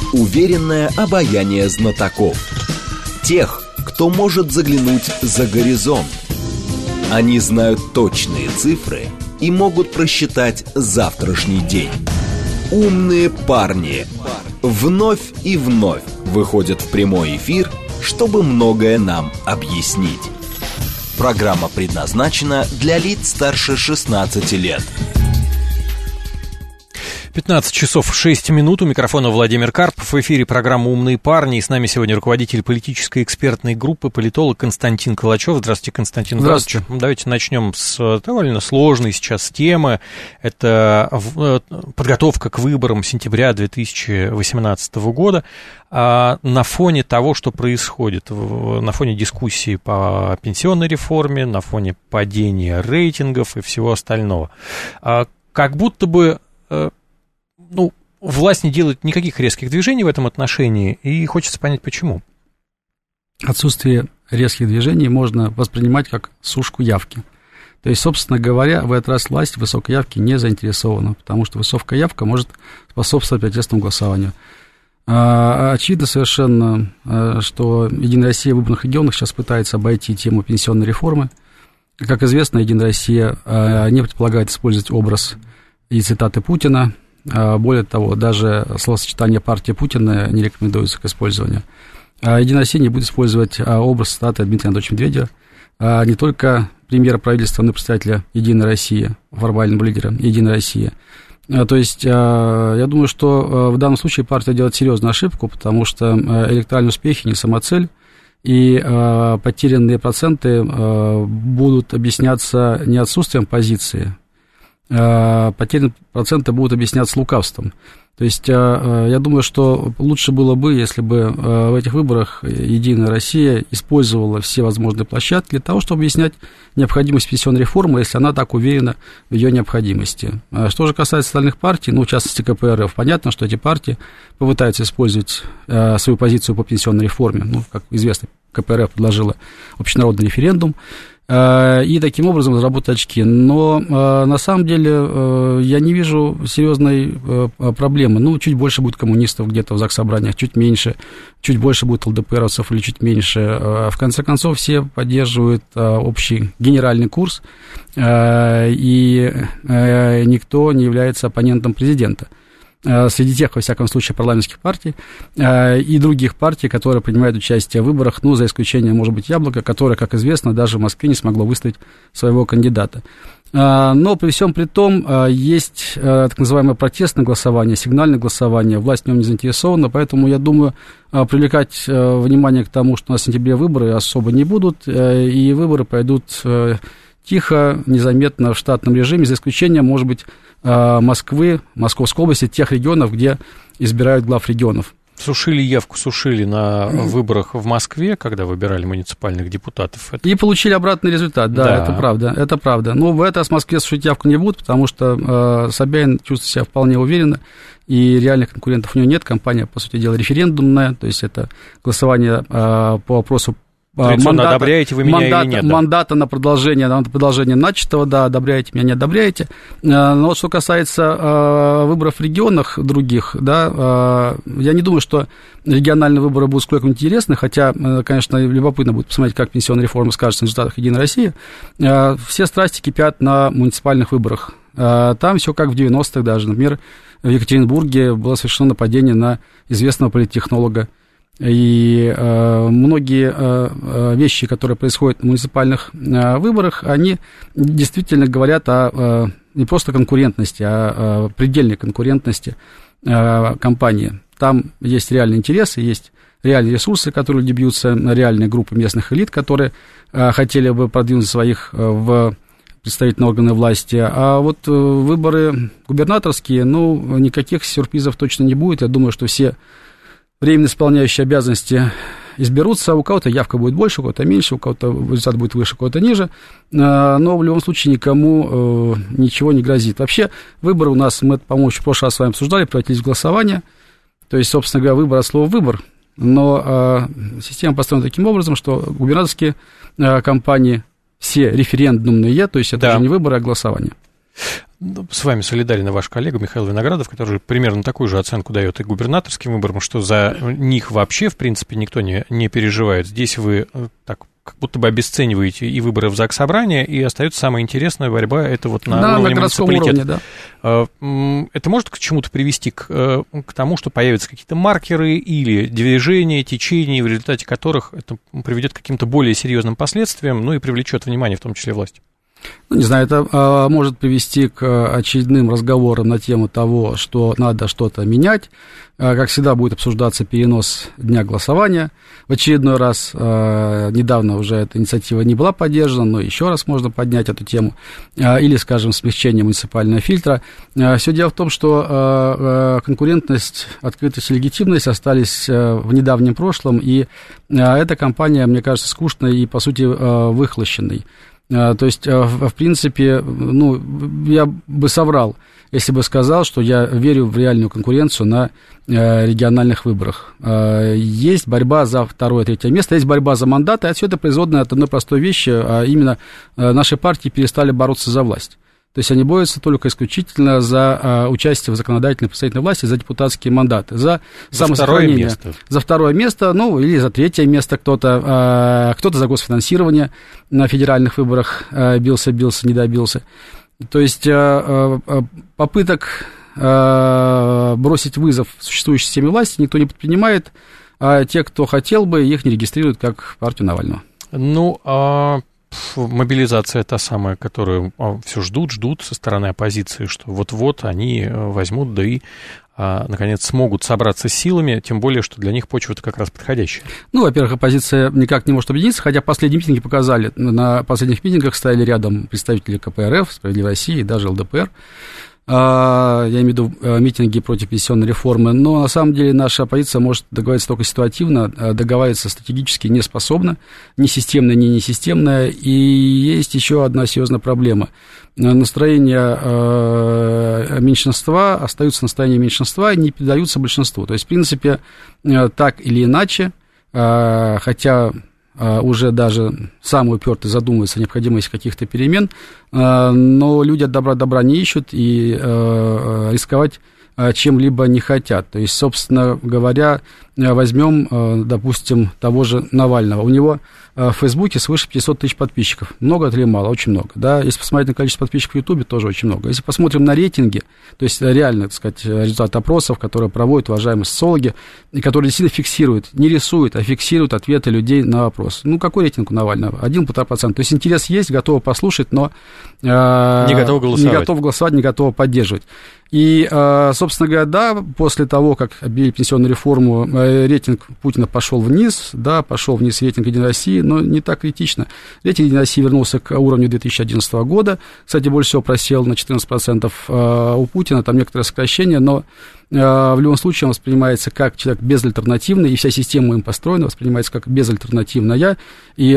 Уверенное обаяние знатоков. Тех, кто может заглянуть за горизонт. Они знают точные цифры и могут просчитать завтрашний день. Умные парни вновь и вновь выходят в прямой эфир, чтобы многое нам объяснить. Программа предназначена для лиц старше 16 лет. 15 часов 6 минут. У микрофона Владимир Карпов. В эфире программа «Умные парни». И с нами сегодня руководитель политической экспертной группы, политолог Константин Калачев. Здравствуйте, Константин. Здравствуйте. Давайте начнем с довольно сложной сейчас темы. Это подготовка к выборам сентября 2018 года. На фоне того, что происходит, на фоне дискуссии по пенсионной реформе, на фоне падения рейтингов и всего остального. Как будто бы... власть не делает никаких резких движений в этом отношении, и хочется понять, почему. Отсутствие резких движений можно воспринимать как сушку явки. То есть, собственно говоря, в этот раз власть в высокой явке не заинтересована, потому что высокая явка может способствовать протестному голосованию. Очевидно совершенно, что Единая Россия в выборных регионах сейчас пытается обойти тему пенсионной реформы. Как известно, Единая Россия не предполагает использовать образ и цитаты Путина. Более того, даже словосочетание «партия Путина» не рекомендуется к использованию. Единая Россия не будет использовать образ цитаты Дмитрия Анатольевича Медведева, не только премьера правительства, но и представителя Единой России, формального лидера Единой России. То есть, я думаю, что в данном случае партия делает серьезную ошибку, потому что электоральные успехи не самоцель, и потерянные проценты будут объясняться не отсутствием позиции, потерянные проценты будут объясняться лукавством. То есть, я думаю, что лучше было бы, если бы в этих выборах Единая Россия использовала все возможные площадки для того, чтобы объяснять необходимость пенсионной реформы, если она так уверена в ее необходимости. Что же касается остальных партий, в частности КПРФ, понятно, что эти партии попытаются использовать свою позицию по пенсионной реформе. Как известно, КПРФ предложила общенародный референдум, и таким образом заработать очки. Но на самом деле я не вижу серьезной проблемы. Чуть больше будет коммунистов где-то в заксобраниях, чуть меньше, чуть больше будет ЛДПРовцев или чуть меньше. В конце концов, все поддерживают общий генеральный курс, и никто не является оппонентом президента. Среди тех, во всяком случае, парламентских партий и других партий, которые принимают участие в выборах, за исключением, может быть, Яблоко, которое, как известно, даже в Москве не смогло выставить своего кандидата. Но при всем при том есть так называемое протестное голосование, сигнальное голосование, власть в нем не заинтересована, поэтому, я думаю, привлекать внимание к тому, что у нас в сентябре выборы особо не будут, и выборы пойдут тихо, незаметно в штатном режиме, за исключением, может быть, Москвы, Московской области, тех регионов, где избирают глав регионов. Явку сушили на выборах в Москве, когда выбирали муниципальных депутатов. И получили обратный результат, да. Это правда. Но в этот раз в Москве сушить явку не будут, потому что Собянин чувствует себя вполне уверенно, и реальных конкурентов у него нет. Компания, по сути дела, референдумная, то есть это голосование по вопросу одобряете вы меня или нет? Мандата на продолжение начатого, одобряете меня, не одобряете. Но вот что касается выборов в регионах других, я не думаю, что региональные выборы будут сколько-нибудь интересны, хотя, конечно, любопытно будет посмотреть, как пенсионная реформа скажется на результатах Единой России. Все страсти кипят на муниципальных выборах. Там все как в 90-х даже. Например, в Екатеринбурге было совершено нападение на известного политтехнолога. И многие вещи, которые происходят на муниципальных выборах, они действительно говорят о не просто конкурентности, а о предельной конкурентности компании. Там есть реальные интересы, есть реальные ресурсы, которые люди бьются, реальные группы местных элит, которые хотели бы продвинуть своих в представительные органы власти. А вот выборы губернаторские, никаких сюрпризов точно не будет. Я думаю, что все временно исполняющие обязанности изберутся, у кого-то явка будет больше, у кого-то меньше, у кого-то результат будет выше, у кого-то ниже, но в любом случае никому ничего не грозит. Вообще выборы у нас, мы, по-моему, еще в прошлый раз с вами обсуждали, превратились в голосование, то есть, собственно говоря, выбор от слова «выбор», но система построена таким образом, что губернаторские кампании все референдумные, то есть это уже не выборы, а голосование. с вами солидарен ваш коллега Михаил Виноградов, который примерно такую же оценку дает и губернаторским выборам, что за них вообще, в принципе, никто не переживает. Здесь вы так как будто бы обесцениваете и выборы в Заксобрание, и остается самая интересная борьба, это вот на уровне муниципалитета. Это может к чему-то привести, к тому, что появятся какие-то маркеры или движения, течения, в результате которых это приведет к каким-то более серьезным последствиям, ну и привлечет внимание, в том числе власти? Ну, не знаю, это может привести к очередным разговорам на тему того, что надо что-то менять. Как всегда, будет обсуждаться перенос дня голосования. В очередной раз, недавно уже эта инициатива не была поддержана, но еще раз можно поднять эту тему. Или, скажем, смягчение муниципального фильтра. Все дело в том, что конкурентность, открытость и легитимность остались в недавнем прошлом, и эта кампания, мне кажется, скучной и, по сути, выхлощенной. То есть, в принципе, ну, я бы соврал, если бы сказал, что я верю в реальную конкуренцию на региональных выборах. Есть борьба за второе, третье место, есть борьба за мандаты, а все это производное от одной простой вещи, а именно наши партии перестали бороться за власть. То есть они борются только исключительно за участие в законодательной и представительной власти, за депутатские мандаты, за самосохранение. За второе место, ну, или за третье место кто-то за госфинансирование на федеральных выборах бился, не добился. То есть попыток бросить вызов существующей системе власти никто не предпринимает, а те, кто хотел бы, их не регистрируют как партию Навального. Ну, мобилизация та самая, которую все ждут со стороны оппозиции, что вот-вот они возьмут, да и, наконец, смогут собраться с силами, тем более, что для них почва-то как раз подходящая. Ну, во-первых, оппозиция никак не может объединиться, хотя последние митинги показали, на последних митингах стояли рядом представители КПРФ, «Справедливой России» и даже ЛДПР. Я имею в виду митинги против пенсионной реформы, но на самом деле наша оппозиция может договариваться только ситуативно, договариваться стратегически не способна, ни системная, ни несистемная, и есть еще одна серьезная проблема. Настроения меньшинства остаются настроением меньшинства и не передаются большинству. То есть, в принципе, так или иначе, хотя уже даже самые упертые задумываются о необходимости каких-то перемен, но люди от добра не ищут и рисковать чем-либо не хотят. То есть, собственно говоря, возьмем, допустим, того же Навального. У него в Фейсбуке свыше 500 тысяч подписчиков. Много это или мало? Очень много. Да? Если посмотреть на количество подписчиков в Ютубе, тоже очень много. Если посмотрим на рейтинги, то есть реально, так сказать, результат опросов, которые проводят уважаемые социологи, и которые действительно фиксируют, не рисуют, а фиксируют ответы людей на вопрос. Ну, какой рейтинг у Навального? 1,5%. То есть интерес есть, готовы послушать, но не готовы голосовать, не готовы поддерживать. И, собственно говоря, да, после того, как объявили пенсионную реформу, рейтинг Путина пошел вниз, да, пошел вниз рейтинг «Единой России», но не так критично. Рейтинг «Единой России» вернулся к уровню 2011 года. Кстати, больше всего просел на 14% у Путина, там некоторое сокращение, но в любом случае он воспринимается как человек безальтернативный, и вся система им построена, воспринимается как безальтернативная, и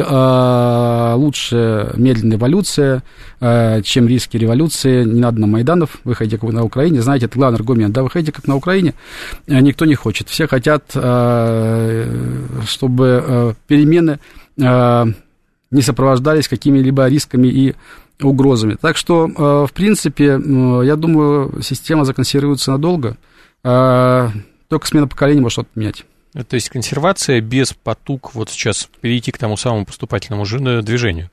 лучше медленная эволюция, чем риски революции. Не надо на Майданов, выходите как на Украине, знаете, это главный аргумент, да, выходите как на Украине, никто не хочет, все хотят, чтобы перемены не сопровождались какими-либо рисками и угрозами. Так что, в принципе, я думаю, система законсервируется надолго, только смена поколения может что-то менять. То есть консервация без потуг вот сейчас перейти к тому самому поступательному движению?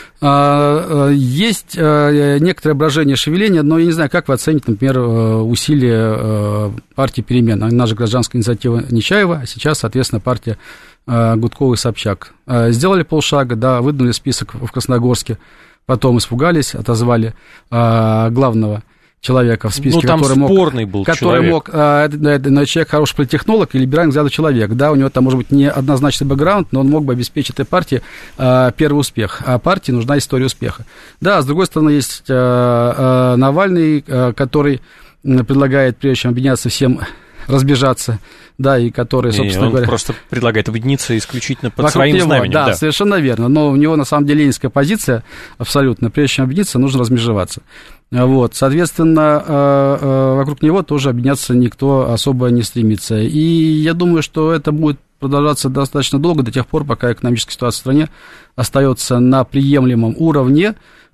Есть некоторое брожение, шевеление, но я не знаю, как вы оцените, например, усилия партии «Перемен». Она же гражданская инициатива Нечаева, а сейчас, соответственно, партия Гудкова и Собчак. Сделали полшага, да, выдвинули список в Красногорске, потом испугались, отозвали главного человека в списке, там который спорный был который мог, человек хороший политтехнолог и либеральный взгляд человек, да, у него там может быть не однозначный бэкграунд, но он мог бы обеспечить этой партии первый успех, а партии нужна история успеха. Да, с другой стороны, есть Навальный, который предлагает, прежде чем объединяться, всем разбежаться, да, и который, собственно говоря... Он просто предлагает объединиться исключительно под своим знаменем. Да, совершенно верно, но у него, на самом деле, ленинская позиция абсолютно. Прежде чем объединиться, нужно размежеваться. Вот, соответственно, вокруг него тоже объединяться никто особо не стремится. И я думаю, что это будет продолжаться достаточно долго, до тех пор, пока экономическая ситуация в стране остается на приемлемом уровне,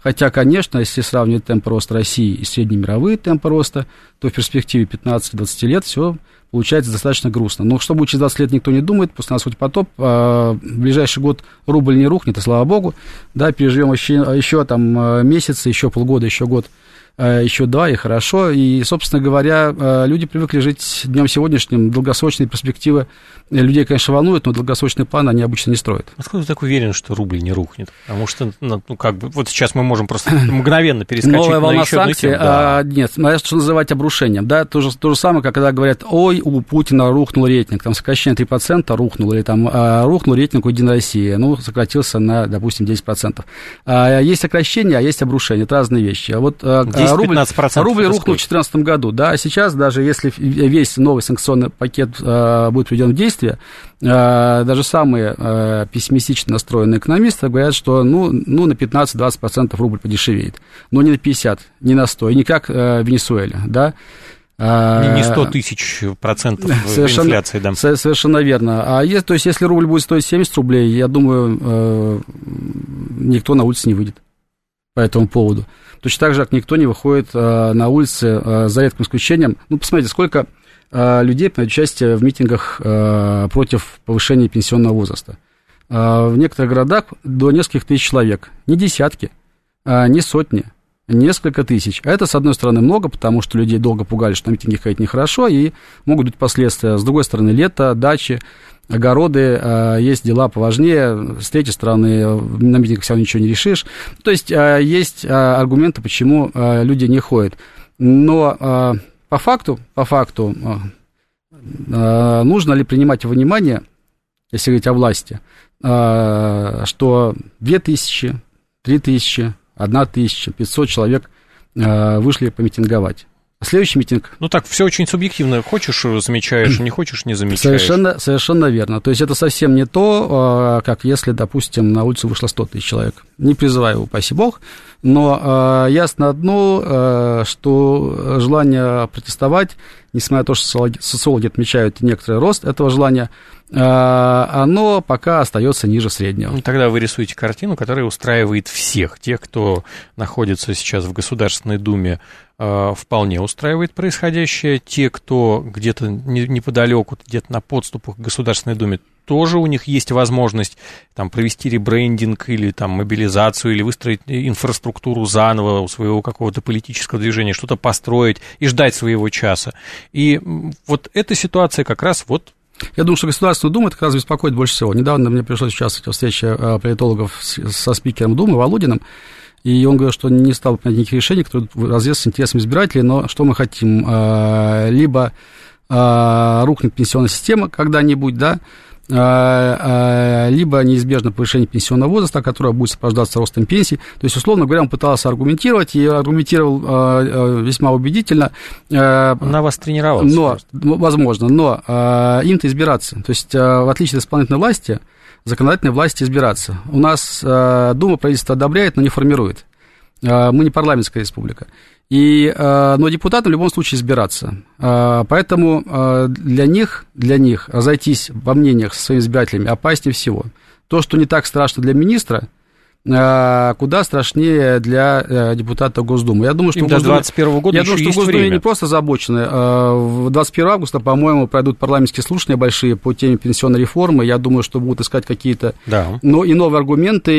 Хотя, конечно, если сравнивать темп роста России и среднемировые темпы роста, то в перспективе 15-20 лет все получается достаточно грустно. Но что будет через 20 лет, никто не думает. После нас хоть потоп. В ближайший год рубль не рухнет, и слава богу. Да, переживем еще там месяцы, еще полгода, еще год, еще 2, и хорошо. И, собственно говоря, люди привыкли жить днем сегодняшним. Долгосрочные перспективы людей, конечно, волнуют, но долгосрочные планы они обычно не строят. Откуда ты так уверен, что рубль не рухнет? Потому что, вот сейчас мы можем просто мгновенно перескочить новая на волна еще одну санкций, тему. Да. Нет, что называть обрушением, да, то же самое, как когда говорят, ой, у Путина рухнул рейтинг, там сокращение 3% рухнуло, или там рухнул рейтинг у Единой России, сократился на, допустим, 10%. Есть сокращение, а есть обрушение, это разные вещи. А вот рубль рухнул в 2014 году, да, а сейчас, даже если весь новый санкционный пакет будет приведен в действие, даже самые пессимистично настроенные экономисты говорят, что на 15-20% рубль подешевеет. Но не на 50%, не на 100%, и не как в Венесуэле, да. Не 100 тысяч процентов инфляции, да. Совершенно верно. То есть, если рубль будет стоить 70 рублей, я думаю, никто на улице не выйдет по этому поводу. Точно так же, как никто не выходит на улицы, за редким исключением. Посмотрите, сколько людей принимают участие в митингах против повышения пенсионного возраста. В некоторых городах до нескольких тысяч человек. Не десятки, не сотни, несколько тысяч. А это, с одной стороны, много, потому что людей долго пугали, что на митинге ходить нехорошо, и могут быть последствия. С другой стороны, лето, дачи, огороды, есть дела поважнее. С третьей стороны, на митингах все равно ничего не решишь. То есть, есть аргументы, почему люди не ходят. Но по факту, нужно ли принимать во внимание, если говорить о власти, что 2000, 3000, 1500 человек вышли помитинговать. Следующий митинг... так, все очень субъективно. Хочешь — замечаешь, не хочешь — не замечаешь. Совершенно верно. То есть, это совсем не то, как если, допустим, на улицу вышло 100 тысяч человек. Не призываю, упаси бог, но ясно одно, что желание протестовать, несмотря на то, что социологи отмечают некоторый рост этого желания, оно пока остается ниже среднего. Тогда вы рисуете картину, которая устраивает всех. Тех, кто находится сейчас в Государственной Думе, вполне устраивает происходящее. Те, кто где-то неподалеку, где-то на подступах к Государственной Думе, тоже у них есть возможность там провести ребрендинг или там мобилизацию, или выстроить инфраструктуру заново у своего какого-то политического движения, что-то построить и ждать своего часа. И вот эта ситуация как раз вот... Я думаю, что Государственную Думу это как раз беспокоит больше всего. Недавно мне пришлось участвовать в встрече политологов со спикером Думы Володиным, и он говорил, что не стал принять никаких решений, которые разрез с интересом избирателей, но что мы хотим? Либо рухнет пенсионная система когда-нибудь, да, либо неизбежно повышение пенсионного возраста, которое будет сопровождаться ростом пенсий. То есть, условно говоря, он пытался аргументировать, и аргументировал весьма убедительно. На вас тренировался. Возможно, но им-то избираться. То есть, в отличие от исполнительной власти, законодательной власти избираться. У нас Дума правительство одобряет, но не формирует. Мы не парламентская республика. Но депутатам в любом случае избираться. Поэтому для них разойтись во мнениях со своими избирателями опаснее всего. То, что не так страшно для министра, куда страшнее для депутата Госдумы. Я думаю, что до 2021 года еще есть Госдуме время. Не просто озабочены. 21 августа, по-моему, пройдут парламентские слушания большие по теме пенсионной реформы. Я думаю, что будут искать какие-то и новые аргументы,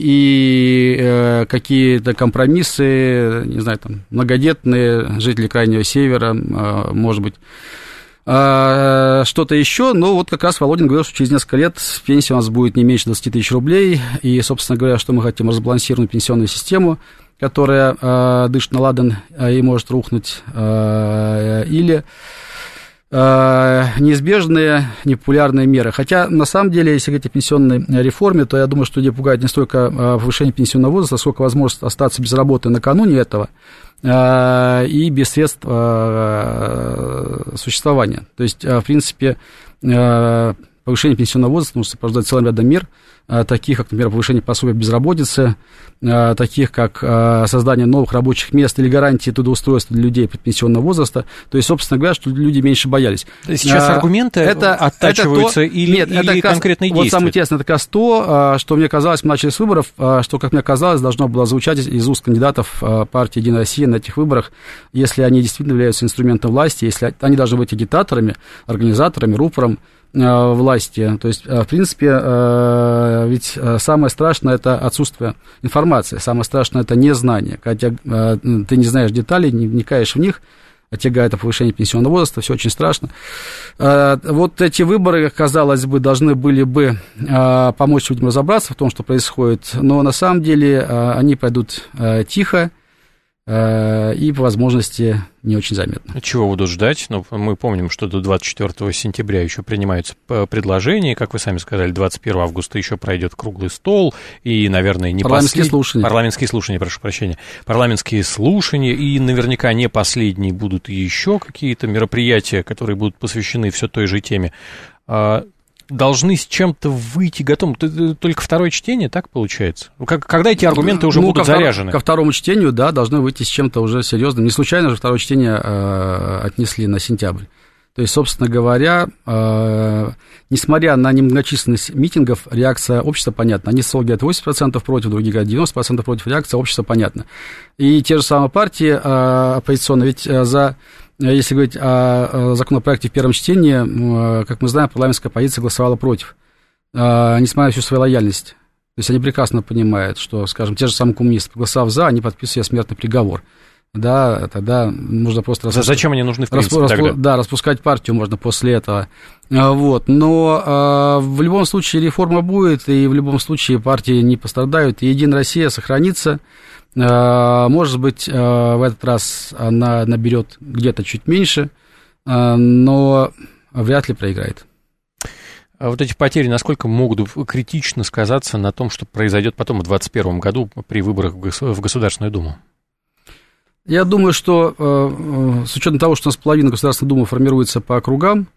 и какие-то компромиссы, не знаю, там, многодетные жители Крайнего Севера, может быть, что-то еще, но вот как раз Володин говорил, что через несколько лет пенсия у нас будет не меньше 20 тысяч рублей, и, собственно говоря, что мы хотим разбалансированную пенсионную систему, которая дышит на ладан и может рухнуть, или неизбежные непопулярные меры. Хотя, на самом деле, если говорить о пенсионной реформе, то я думаю, что людей пугает не столько повышение пенсионного возраста, сколько возможность остаться без работы накануне этого и без средств существования. То есть, в принципе, повышение пенсионного возраста нужно сопровождать целым рядом мер. таких как, например, повышение пособия безработицы, таких как создание новых рабочих мест или гарантии трудоустройства для людей предпенсионного возраста. То есть, собственно говоря, что люди меньше боялись. Сейчас аргументы оттачиваются или конкретные действия? Вот самое интересное, это как раз то, что мне казалось, мы начали с выборов, что, как мне казалось, должно было звучать из уст кандидатов партии «Единая Россия» на этих выборах, если они действительно являются инструментом власти, если они должны быть агитаторами, организаторами, рупором власти. То есть, в принципе, ведь самое страшное – это отсутствие информации, самое страшное – это незнание. Когда ты не знаешь деталей, не вникаешь в них, тягает о повышении пенсионного возраста, все очень страшно. Вот эти выборы, казалось бы, должны были бы помочь людям разобраться в том, что происходит, но на самом деле они пойдут тихо, и, по возможности, не очень заметно. Чего будут ждать? Ну, мы помним, что до 24 сентября еще принимаются предложения, как вы сами сказали, 21 августа еще пройдет круглый стол, и, наверное, не парламентские слушания, прошу прощения. Парламентские слушания, и наверняка не последние будут еще какие-то мероприятия, которые будут посвящены все той же теме. Должны с чем-то выйти готовым. Только второе чтение, так получается? Когда эти аргументы уже будут заряжены? Ко второму чтению, да, должны выйти с чем-то уже серьезным. Не случайно же второе чтение отнесли на сентябрь. То есть, собственно говоря, несмотря на немногочисленность митингов, реакция общества понятна. Они говорят 80% против, другие говорят 90% против, реакция общества понятна. И те же самые партии оппозиционные, ведь если говорить о законопроекте в первом чтении, как мы знаем, парламентская оппозиция голосовала против, несмотря на всю свою лояльность. То есть они прекрасно понимают, что, скажем, те же самые коммунисты, проголосовав за, они подписывают смертный приговор. Да, тогда нужно просто... Зачем они нужны, в принципе, тогда? Да, распускать партию можно после этого. Вот. Но в любом случае реформа будет, и в любом случае партии не пострадают, и «Единая Россия» сохранится. Может быть, в этот раз она наберет где-то чуть меньше, но вряд ли проиграет. А вот эти потери насколько могут критично сказаться на том, что произойдет потом в 2021 году при выборах в Государственную Думу? Я думаю, что с учетом того, что у нас половина Государственной Думы формируется по округам,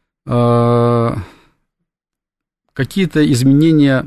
какие-то изменения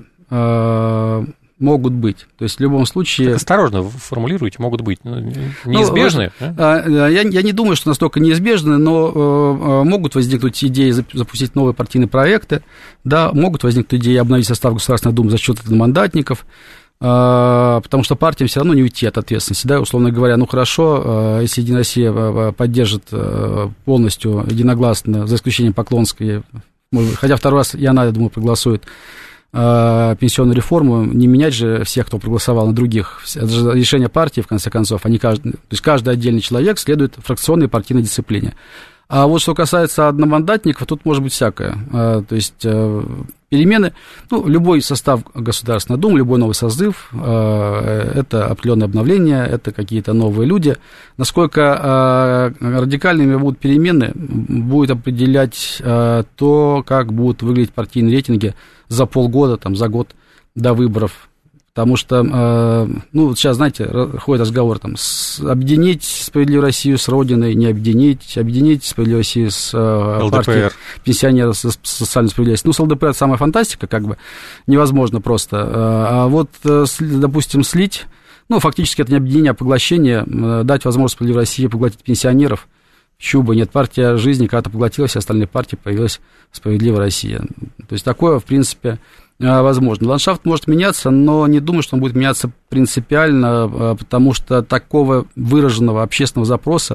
могут быть. То есть в любом случае... Так осторожно формулируйте, могут быть неизбежны. Я не думаю, что настолько неизбежны, но могут возникнуть идеи запустить новые партийные проекты, да, могут возникнуть идеи обновить состав Государственной Думы за счет одномандатников, потому что партиям все равно не уйти от ответственности, да, условно говоря, ну хорошо, если «Единая Россия» поддержит полностью единогласно, за исключением Поклонской, хотя второй раз и она, я думаю, проголосует, пенсионную реформу, не менять же всех, кто проголосовал на других. Это же решение партии, в конце концов, то есть каждый отдельный человек следует фракционной партийной дисциплине. А вот что касается одномандатников, тут может быть всякое. То есть перемены, ну, любой состав Государственной Думы, любой новый созыв, это определенное обновление, это какие-то новые люди. Насколько радикальными будут перемены, будет определять то, как будут выглядеть партийные рейтинги за полгода, там, за год до выборов. Потому что, ну, сейчас, знаете, ходит разговор, там, объединить «Справедливую Россию» с Родиной, не объединить «Справедливую Россию» с партией пенсионеров, с социальной справедливостью. Ну, с ЛДПР это самая фантастика, как бы, невозможно просто. А вот, допустим, слить, ну, фактически это не объединение, а поглощение, дать возможность «Справедливой России» поглотить пенсионеров. Почему бы нет? Партия жизни когда-то поглотила все остальные партии, появилась «Справедливая Россия». То есть такое, в принципе, возможно. Ландшафт может меняться, но не думаю, что он будет меняться принципиально, потому что такого выраженного общественного запроса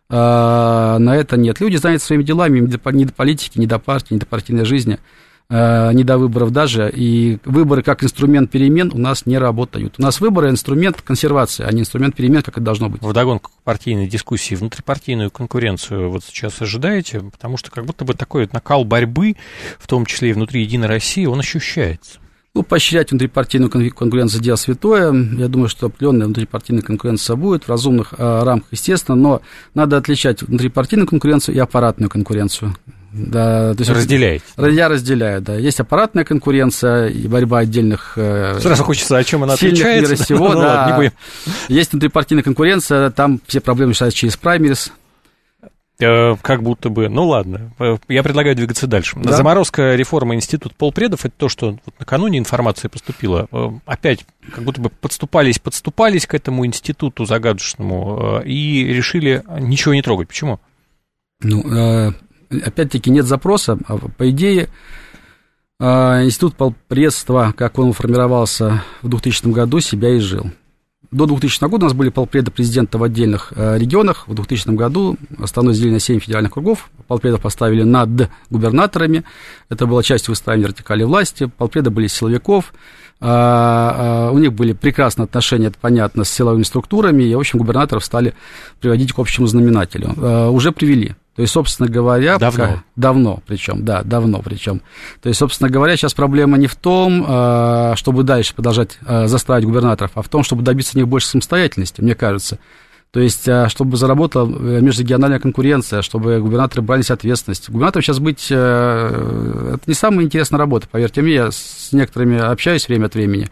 на это нет. Люди заняты своими делами, не до политики, не до партии, не до партийной жизни, не до выборов даже, и выборы как инструмент перемен у нас не работают. У нас выборы — инструмент консервации, а не инструмент перемен, как это должно быть. Вдогонку к партийной дискуссии, внутрипартийную конкуренцию вот сейчас ожидаете? Потому что как будто бы такой накал борьбы, в том числе и внутри «Единой России», он ощущается. Ну, поощрять внутрипартийную конкуренцию — дело святое. Я думаю, что определенная внутрипартийная конкуренция будет в разумных рамках, естественно, но надо отличать внутрипартийную конкуренцию и аппаратную конкуренцию. Да, то есть разделяете? Я разделяю, да. Есть аппаратная конкуренция и борьба отдельных... Сразу хочется, о чем она отличается? Мира сего, да. Ладно, не будем. Есть внутрипартийная конкуренция, там все проблемы решаются через праймерис. Как будто бы, ну ладно, я предлагаю двигаться дальше. Да? Заморозка реформы института полпредов — это то, что вот накануне информация поступила. Опять как будто бы подступались к этому институту загадочному и решили ничего не трогать. Почему? Ну, опять-таки нет запроса. По идее, институт полпредства, как он формировался в 2000 году, себя изжил. До 2000 года у нас были полпреды президента в отдельных регионах. В 2000 году основное разделение на 7 федеральных кругов. Полпредов поставили над губернаторами. Это была часть выстраивания вертикали власти. Полпреды были силовиков. У них были прекрасные отношения, это понятно, с силовыми структурами. И, в общем, губернаторов стали приводить к общему знаменателю. Уже привели. То есть, собственно говоря... Давно причем. То есть, собственно говоря, сейчас проблема не в том, чтобы дальше продолжать застраивать губернаторов, а в том, чтобы добиться от них больше самостоятельности, мне кажется. То есть, чтобы заработала межрегиональная конкуренция, чтобы губернаторы брались ответственность. Губернатором сейчас быть... Это не самая интересная работа, поверьте мне. Я с некоторыми общаюсь время от времени.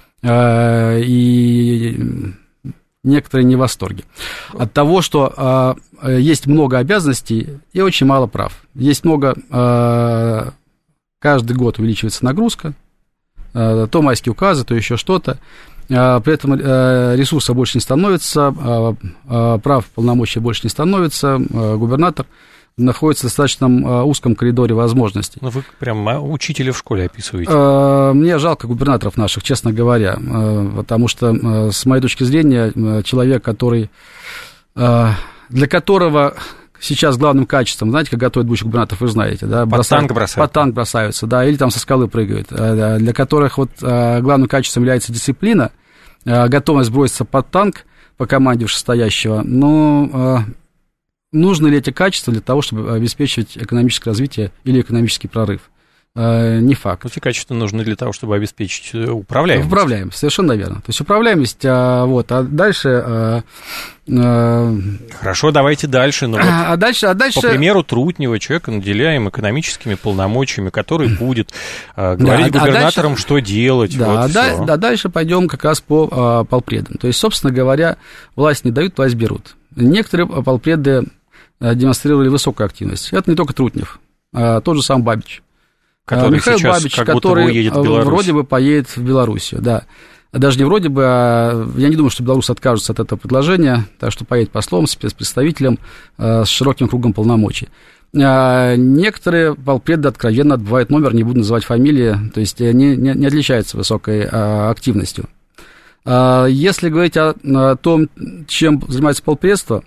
И... некоторые не в восторге от того, что есть много обязанностей и очень мало прав. Есть много... каждый год увеличивается нагрузка, то майские указы, то еще что-то. При этом ресурса больше не становится, прав, полномочий больше не становится. Губернатор находится в достаточно узком коридоре возможностей. Ну, вы прям учителя в школе описываете. Мне жалко губернаторов наших, честно говоря, потому что, с моей точки зрения, человек, который, для которого сейчас главным качеством, знаете, как готовят будущих губернаторов, вы знаете, да, под танк бросаются, да, или там со скалы прыгают, для которых вот главным качеством является дисциплина, готовность броситься под танк по команде вышестоящего, но... Нужны ли эти качества для того, чтобы обеспечивать экономическое развитие или экономический прорыв? Не факт. Эти качества нужны для того, чтобы обеспечить управляемость. Управляемость, совершенно верно. То есть управляемость, вот, а дальше... Хорошо, давайте дальше. Но вот дальше... По примеру Трутнева, человека наделяем экономическими полномочиями, который будет говорить губернаторам, что делать. Да, вот дальше пойдем как раз по полпредам. То есть, собственно говоря, власть не дают, власть берут. Некоторые полпреды демонстрировали высокую активность. Это не только Трутнев, тот же сам Бабич. Михаил Бабич, который вроде бы поедет в Белоруссию, да. Даже не вроде бы, я не думаю, что белорусы откажутся от этого предложения, так что поедет послом, спецпредставителем с широким кругом полномочий. Некоторые полпреды откровенно отбывают номер, не буду называть фамилии, то есть не отличаются высокой активностью. Если говорить о том, чем занимается полпредство,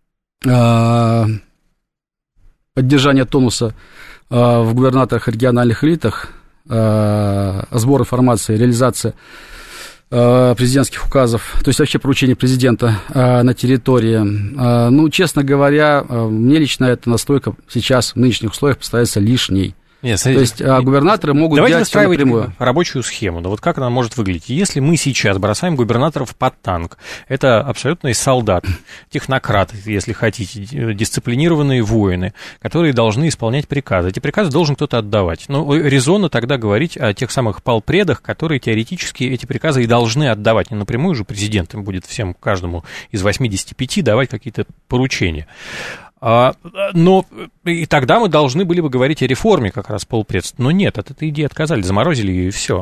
поддержание тонуса в губернаторах и региональных элитах, сбор информации, реализация президентских указов, то есть вообще поручение президента на территории. Ну, честно говоря, мне лично эта настройка сейчас в нынешних условиях представляется лишней. Нет, то есть губернаторы могут давайте делать все напрямую. Рабочую схему. Но вот как она может выглядеть? Если мы сейчас бросаем губернаторов под танк, это абсолютные солдаты, технократы, если хотите, дисциплинированные воины, которые должны исполнять приказы. Эти приказы должен кто-то отдавать. Но резонно тогда говорить о тех самых полпредах, которые теоретически эти приказы и должны отдавать. Не напрямую же президент им будет всем, каждому из 85 давать какие-то поручения. Но и тогда мы должны были бы говорить о реформе как раз полпредств. Но нет, от этой идеи отказались, заморозили ее и все.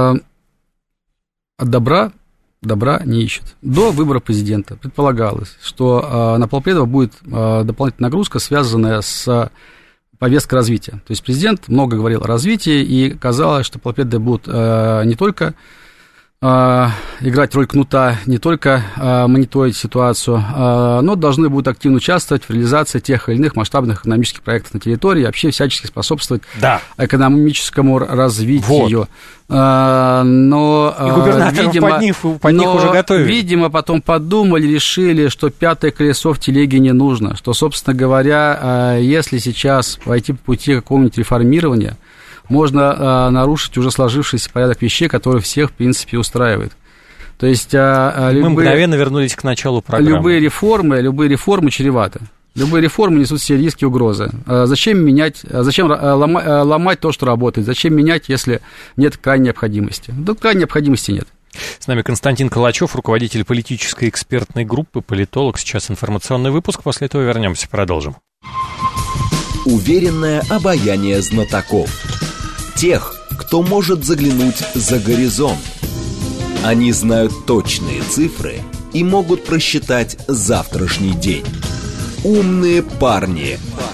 От добра не ищут. До выбора президента предполагалось, что на полпредов будет дополнительная нагрузка, связанная с повесткой развития. То есть президент много говорил о развитии, и казалось, что полпреды будут не только играть роль кнута, не только мониторить ситуацию, но должны будут активно участвовать в реализации тех или иных масштабных экономических проектов на территории, вообще всячески способствовать экономическому развитию. Вот. Но, видимо, под них уже готовили. Видимо, потом подумали, решили, что пятое колесо в телеге не нужно, что, собственно говоря, если сейчас пойти по пути какого-нибудь реформирования, можно нарушить уже сложившийся порядок вещей, который всех, в принципе, устраивает. То есть мы мгновенно вернулись к началу программы. Любые реформы чреваты. Любые реформы несут все риски и угрозы. Зачем менять, зачем ломать то, что работает? Зачем менять, если нет крайней необходимости? Да, крайней необходимости нет. С нами Константин Калачев, руководитель политической экспертной группы, политолог. Сейчас информационный выпуск, после этого вернемся, продолжим. Уверенное обаяние знатоков. Тех, кто может заглянуть за горизонт. Они знают точные цифры и могут просчитать завтрашний день. Умные парни.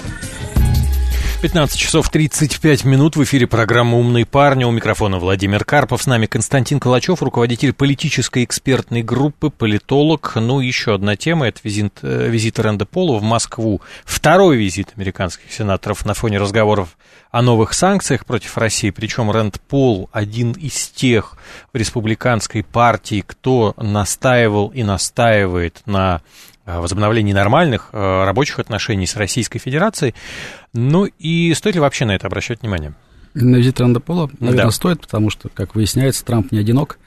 15 часов 35 минут, в эфире программа «Умные парни». У микрофона Владимир Карпов. С нами Константин Калачев, руководитель политической экспертной группы, политолог. Ну, еще одна тема – это визит Рэнда Пола в Москву. Второй визит американских сенаторов на фоне разговоров о новых санкциях против России. Причем Рэнд Пол один из тех в республиканской партии, кто настаивал и настаивает на возобновлении нормальных рабочих отношений с Российской Федерацией. Ну и стоит ли вообще на это обращать внимание? На визит Рэнда Пола, наверное, стоит, потому что, как выясняется, Трамп не одинок.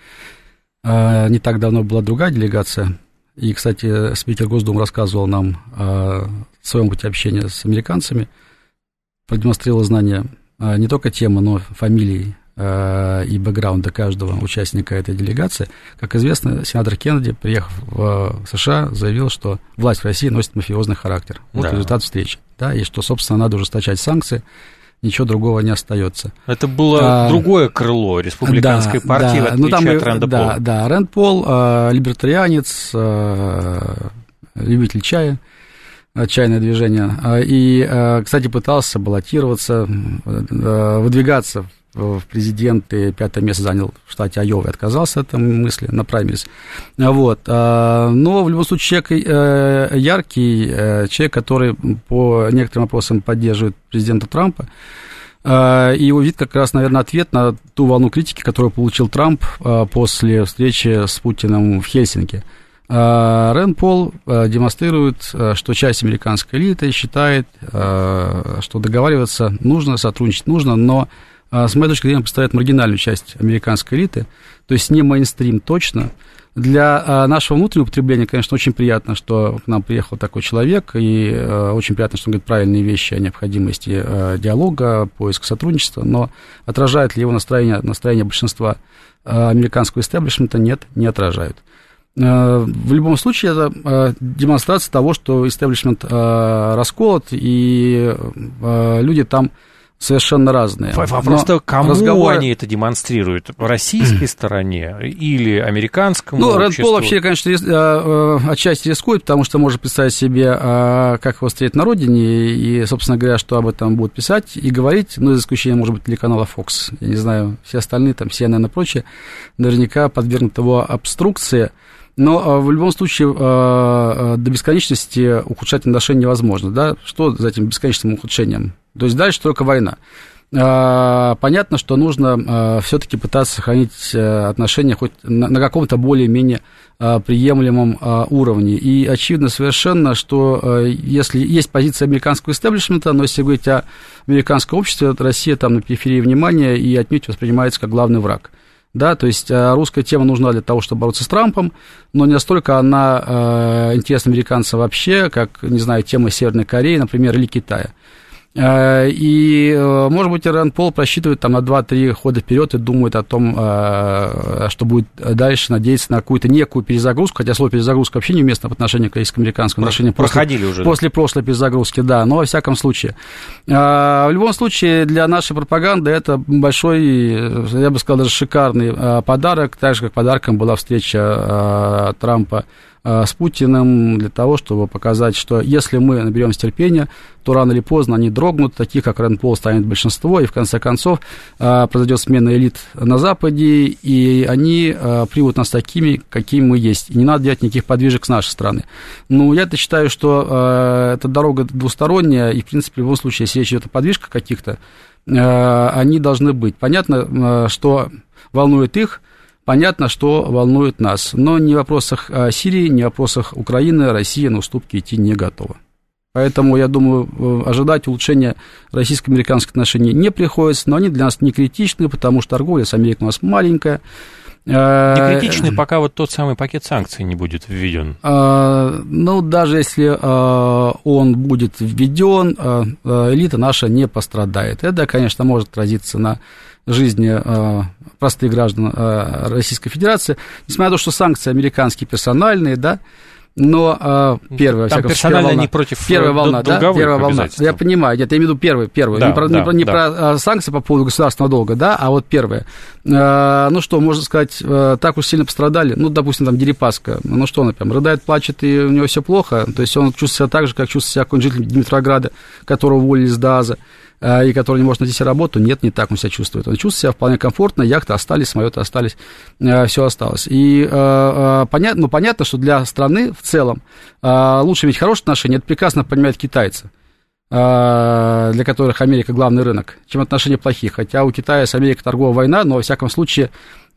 Не так давно была другая делегация. И, кстати, спикер Госдумы рассказывал нам о своем опыте общения с американцами, продемонстрировал знание не только темы, но фамилий и бэкграунда каждого участника этой делегации. Как известно, сенатор Кеннеди, приехав в США, заявил, что власть в России носит мафиозный характер. Вот результат встречи. Да, и что, собственно, надо ужесточать санкции, ничего другого не остается. Это было другое крыло республиканской партии, в отличие от Рэнда Пола. Да, Рэнд Пол, либертарианец, любитель чая, чайное движение. И, кстати, пытался баллотироваться, выдвигаться в президенты, 5-е место занял в штате Айова и отказался от этой мысли на праймерис. Вот. Но в любом случае человек яркий, человек, который по некоторым вопросам поддерживает президента Трампа. И его вид как раз, наверное, ответ на ту волну критики, которую получил Трамп после встречи с Путиным в Хельсинки. Рэнд Пол демонстрирует, что часть американской элиты считает, что договариваться нужно, сотрудничать нужно, но с моей точки зрения, представляет маргинальную часть американской элиты, то есть не мейнстрим точно. Для нашего внутреннего потребления, конечно, очень приятно, что к нам приехал такой человек, и очень приятно, что он говорит правильные вещи о необходимости диалога, поиска сотрудничества, но отражает ли его настроение большинства американского истеблишмента? Нет, не отражает. В любом случае, это демонстрация того, что истеблишмент расколот, и люди там совершенно разные. Вопрос-то, кому они это демонстрируют? Российской стороне или американскому обществу? Рэнд Пол вообще, конечно, отчасти рискует, потому что может представить себе, как его встретят на родине, и, собственно говоря, что об этом будут писать и говорить, ну, за исключением, может быть, телеканала Fox. Я не знаю, все остальные, там, CNN и прочее, наверняка подвергнут его обструкции. Но в любом случае до бесконечности ухудшать отношения невозможно. Да? Что за этим бесконечным ухудшением? То есть дальше только война. Понятно, что нужно все-таки пытаться сохранить отношения хоть на каком-то более-менее приемлемом уровне. И очевидно совершенно, что если есть позиция американского истеблишмента, но если говорить о американском обществе, то Россия там на периферии внимания и отнюдь воспринимается как главный враг. Да, то есть русская тема нужна для того, чтобы бороться с Трампом, но не настолько она интересна американцам вообще, как, не знаю, тема Северной Кореи, например, или Китая. И, может быть, Рэнд Пол просчитывает там на 2-3 хода вперед и думает о том, что будет дальше, надеяться на какую-то некую перезагрузку, хотя слово перезагрузка вообще неуместно в отношении к российско-американскому отношению после прошлой перезагрузки, да, но во всяком случае. В любом случае, для нашей пропаганды это большой, я бы сказал, даже шикарный подарок, так же, как подарком была встреча Трампа с Путиным для того, чтобы показать, что если мы наберемся терпения, то рано или поздно они дрогнут, таких как Рэнд Пол станет большинство, и в конце концов произойдет смена элит на Западе, и они примут нас такими, какими мы есть, и не надо делать никаких подвижек с нашей стороны. Ну, я-то считаю, что эта дорога двусторонняя, и, в принципе, в любом случае, если речь идет о подвижках каких-то, они должны быть. Понятно, что волнует их, понятно, что волнует нас, но ни в вопросах Сирии, ни в вопросах Украины Россия на уступки идти не готова. Поэтому, я думаю, ожидать улучшения российско-американских отношений не приходится, но они для нас не критичны, потому что торговля с Америкой у нас маленькая, Не критичный, пока вот тот самый пакет санкций не будет введен. Ну, даже если он будет введен, элита наша не пострадает. Это, конечно, может отразиться на жизни простых граждан Российской Федерации, несмотря на то, что санкции американские персональные, да, но первая, там персонально не против первая волна, да, первая волна. Я понимаю, нет, я имею в виду первую, да, не про санкции по поводу государственного долга, да, а вот первая. Ну что, можно сказать, так уж сильно пострадали, ну, допустим, там Дерипаска, ну что он прям рыдает, плачет, и у него все плохо, то есть он чувствует себя так же, как чувствует себя какой-нибудь житель Димитрограда, которого уволили с ДАЗа, и который не может найти себе работу, нет, не так он себя чувствует. Он чувствует себя вполне комфортно, яхты остались, самолеты остались, все осталось. И понятно, что для страны в целом лучше иметь хорошие отношения, это прекрасно понимают китайцы, для которых Америка главный рынок, чем отношения плохие. Хотя у Китая с Америкой торговая война, но, во всяком случае,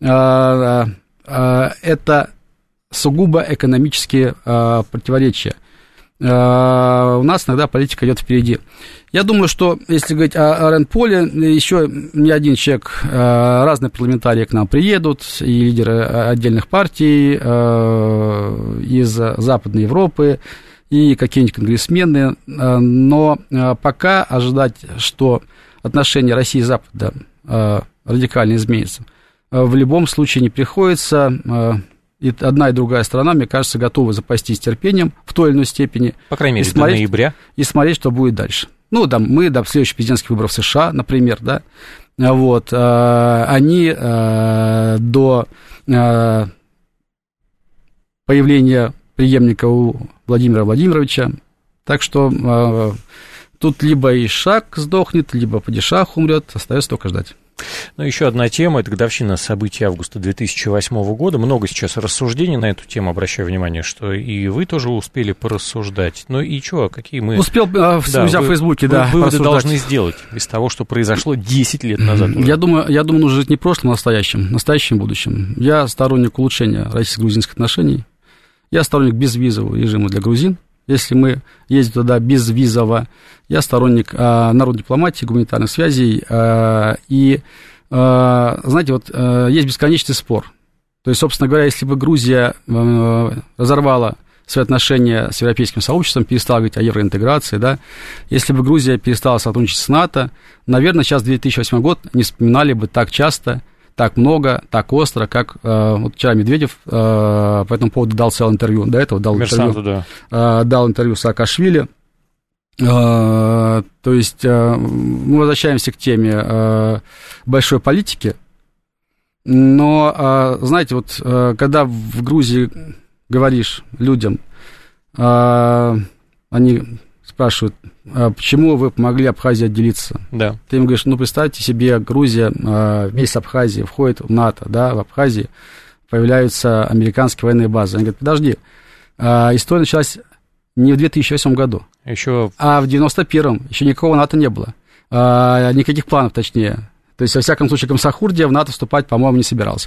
это сугубо экономические противоречия. У нас иногда политика идет впереди. Я думаю, что, если говорить о Рэнд-Поле, еще не один человек, разные парламентарии к нам приедут, и лидеры отдельных партий из Западной Европы, и какие-нибудь конгрессмены, но пока ожидать, что отношения России и Запада радикально изменятся, в любом случае не приходится. И одна и другая сторона, мне кажется, готовы запастись терпением в той или иной степени. По крайней мере, до ноября. И смотреть, что будет дальше. Ну, да, мы до следующих президентских выборов США, например, да, вот, они до появления преемника у Владимира Владимировича, так что тут либо Ишак сдохнет, либо падишах умрет, остается только ждать. Ну, еще одна тема, это годовщина событий августа 2008 года. Много сейчас рассуждений на эту тему, обращаю внимание, что и вы тоже успели порассуждать. Ну и что, какие мы... Успел, в Фейсбуке, да, выводы должны сделать из того, что произошло 10 лет назад. Я думаю, нужно жить не прошлым, а настоящим будущим. Я сторонник улучшения российско-грузинских отношений. Я сторонник безвизового режима для грузин. Если мы ездим туда безвизово, я сторонник народной дипломатии, гуманитарных связей. И, знаете, вот есть бесконечный спор. То есть, собственно говоря, если бы Грузия разорвала свои отношения с европейским сообществом, перестала говорить о евроинтеграции, да, если бы Грузия перестала сотрудничать с НАТО, наверное, сейчас 2008 год не вспоминали бы так часто, так много, так остро, как вот вчера Медведев по этому поводу дал целое интервью. До этого дал интервью Саакашвили. То есть мы возвращаемся к теме большой политики, но, знаете, вот когда в Грузии говоришь людям, они спрашивают, почему вы помогли Абхазии отделиться? Да. Ты им говоришь, ну, представьте себе, Грузия вместе с Абхазией входит в НАТО, да, в Абхазии появляются американские военные базы. Они говорят, подожди, история началась не в 2008 году, а в 91-м, еще никакого НАТО не было, никаких планов, точнее. То есть, во всяком случае, Комсахурдия в НАТО вступать, по-моему, не собирался.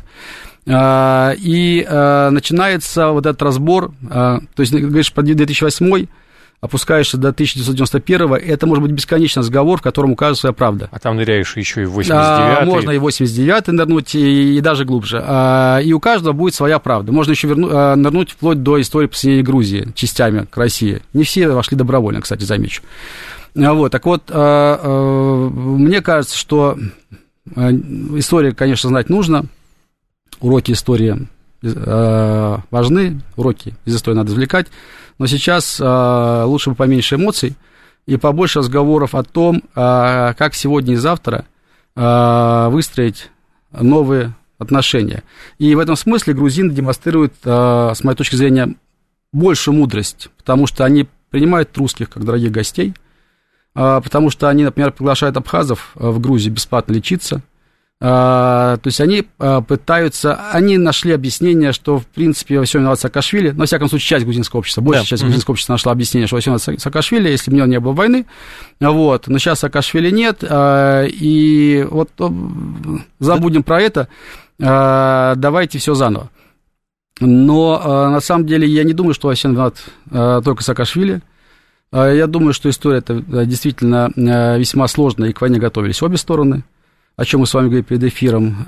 И начинается вот этот разбор, то есть, говоришь, про 2008 опускаешься до 1991-го, это может быть бесконечный разговор, в котором у каждого своя правда. А там ныряешь еще и в 89-й. Можно и в 89-й нырнуть, и даже глубже. И у каждого будет своя правда. Можно еще нырнуть вплоть до истории присоединения Грузии частями к России. Не все вошли добровольно, кстати, замечу. Вот, так вот, мне кажется, что историю, конечно, знать нужно. Уроки истории важны, уроки из истории надо извлекать. Но сейчас лучше бы поменьше эмоций и побольше разговоров о том, как сегодня и завтра выстроить новые отношения. И в этом смысле грузины демонстрируют, с моей точки зрения, большую мудрость, потому что они принимают русских как дорогих гостей, потому что они, например, приглашают абхазов в Грузию бесплатно лечиться. То есть они пытаются, они нашли объяснение, что, в принципе, во всем виноват Саакашвили, но, во всяком случае, часть грузинского общества, большая часть грузинского общества нашла объяснение, что во всем виноват Саакашвили, если бы у него не было войны, вот, но сейчас Саакашвили нет, и вот забудем про это, давайте все заново. Но, на самом деле, я не думаю, что во всем виноват только Саакашвили. Я думаю, что история эта действительно весьма сложная, и к войне готовились обе стороны. о чем мы с вами говорили перед эфиром.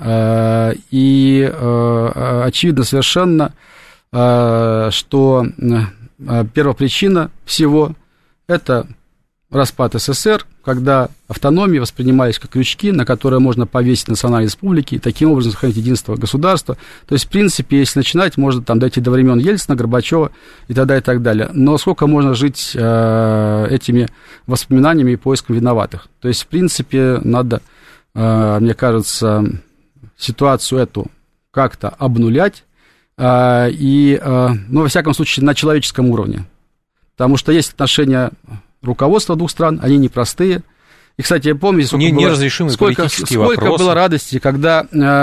И очевидно совершенно, что первопричина всего – это распад СССР, когда автономии воспринимались как крючки, на которые можно повесить национальные республики, и таким образом сохранить единство государства. То есть, в принципе, если начинать, можно там дойти до времен Ельцина, Горбачева и так далее, и так далее. Но сколько можно жить этими воспоминаниями и поиском виноватых? То есть, в принципе, надо, мне кажется, ситуацию эту как-то обнулять, и, ну, во всяком случае, на человеческом уровне. Потому что есть отношения руководства двух стран, они непростые. И, кстати, я помню, сколько было радости, когда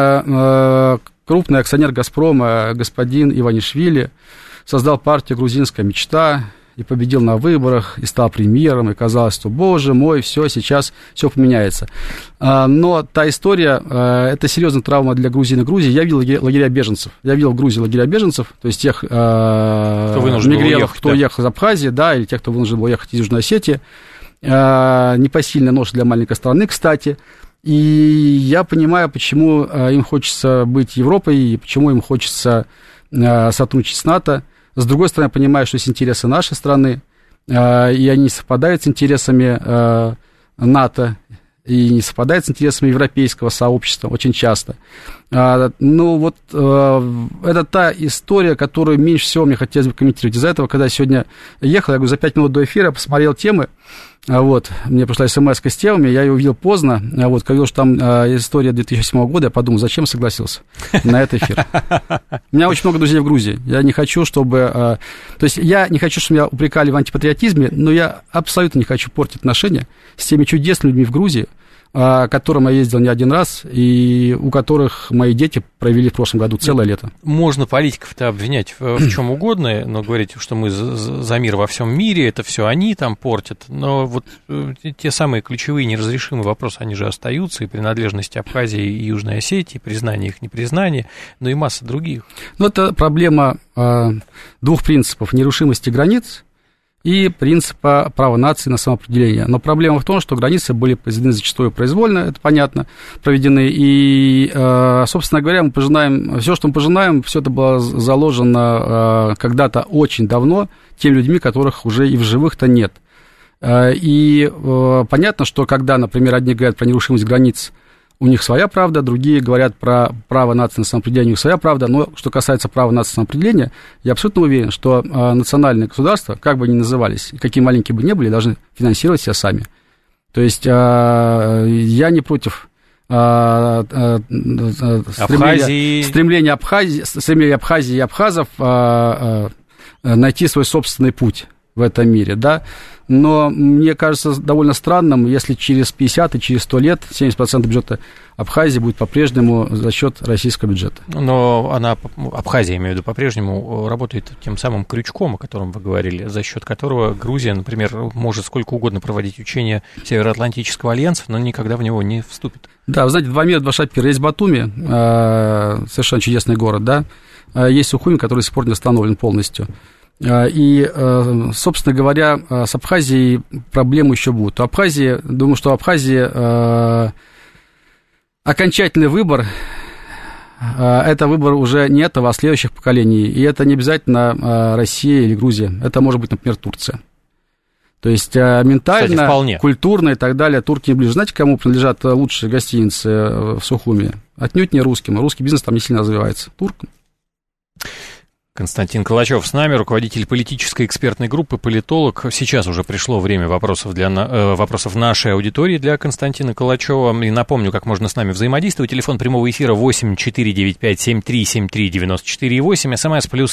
крупный акционер «Газпрома» господин Иванишвили создал партию «Грузинская мечта» и победил на выборах, и стал премьером, и казалось, что, боже мой, все, сейчас все поменяется. Но та история, это серьезная травма для Грузии и Грузии. Я видел лагеря беженцев. Я видел в Грузии лагеря беженцев, то есть тех мигрантов, кто уехал из Абхазии, да, или тех, кто вынужден был уехать из Южной Осетии. Непосильная ноша для маленькой страны, кстати. И я понимаю, почему им хочется быть Европой, и почему им хочется сотрудничать с НАТО. С другой стороны, я понимаю, что есть интересы нашей страны, и они совпадают с интересами НАТО, и не совпадают с интересами европейского сообщества очень часто. Ну, вот это та история, которую меньше всего мне хотелось бы комментировать. Из-за этого, когда я сегодня ехал, я говорю, за 5 минут до эфира посмотрел темы, вот, мне пришла смс-ка с темами, я ее увидел поздно, вот, когда увидел, что там история 2007 года, я подумал, зачем согласился на этот эфир. У меня очень много друзей в Грузии, я не хочу, чтобы... То есть я не хочу, чтобы меня упрекали в антипатриотизме, но я абсолютно не хочу портить отношения с теми чудесными людьми в Грузии, к которым я ездил не один раз, и у которых мои дети провели в прошлом году целое лето. Можно политиков-то обвинять в чем угодно, но говорить, что мы за мир во всем мире, это все они там портят, но вот те самые ключевые неразрешимые вопросы, они же остаются, и принадлежность Абхазии и Южной Осетии, признание их, непризнание, но и масса других. Ну, это проблема двух принципов: нерушимости границ и принципа права нации на самоопределение. Но проблема в том, что границы были проведены зачастую произвольно, это понятно, проведены. И, собственно говоря, мы пожинаем, все, что мы пожинаем, все это было заложено когда-то очень давно теми людьми, которых уже и в живых-то нет. И понятно, что когда, например, одни говорят про нерушимость границ, у них своя правда, другие говорят про право нации на самоопределение, у них своя правда, но что касается права нации на самоопределение, я абсолютно уверен, что национальные государства, как бы они ни назывались, какие маленькие бы ни были, должны финансировать себя сами. То есть я не против стремления Абхазии и абхазов найти свой собственный путь в этом мире, да, но мне кажется довольно странным, если через 50 и через 100 лет 70% бюджета Абхазии будет по-прежнему за счет российского бюджета. Но она, Абхазия, я имею в виду, по-прежнему работает тем самым крючком, о котором вы говорили, за счет которого Грузия, например, может сколько угодно проводить учения Североатлантического альянса, но никогда в него не вступит. Да, вы знаете, 2 мира, 2 шапира. Есть Батуми, совершенно чудесный город, да, есть Сухуми, который до сих пор не восстановлен полностью. И, собственно говоря, с Абхазией проблемы еще будут. У Абхазии, думаю, что у Абхазии окончательный выбор, это выбор уже не этого, а следующих поколений. И это не обязательно Россия или Грузия. Это может быть, например, Турция. То есть ментально, кстати, культурно и так далее турки не ближе. Знаете, кому принадлежат лучшие гостиницы в Сухуми? Отнюдь не русским. Русский бизнес там не сильно развивается. Туркам. Константин Калачев с нами, руководитель политической экспертной группы, политолог. Сейчас уже пришло время вопросов нашей аудитории для Константина Калачева. И напомню, как можно с нами взаимодействовать. Телефон прямого эфира 8-495-7373-94-8, СМС плюс